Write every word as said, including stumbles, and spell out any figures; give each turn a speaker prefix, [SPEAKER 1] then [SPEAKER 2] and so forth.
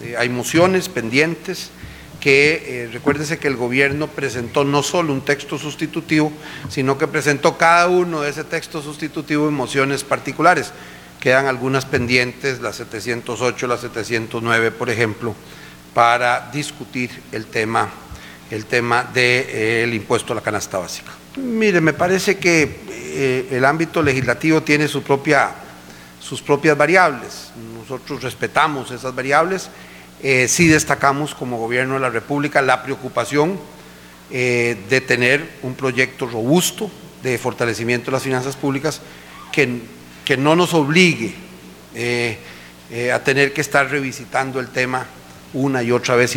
[SPEAKER 1] Eh, hay mociones pendientes que, eh, recuérdese que el gobierno presentó no solo un texto sustitutivo, sino que presentó cada uno de ese texto sustitutivo en mociones particulares. Quedan algunas pendientes, la setecientos ocho, la setecientos nueve, por ejemplo, para discutir el tema, el tema del de, eh, impuesto a la canasta básica. Mire, me parece que eh, el ámbito legislativo tiene su propia, sus propias variables. Nosotros respetamos esas variables. Eh, sí destacamos como Gobierno de la República la preocupación eh, de tener un proyecto robusto de fortalecimiento de las finanzas públicas que, que no nos obligue eh, eh, a tener que estar revisitando el tema una y otra vez.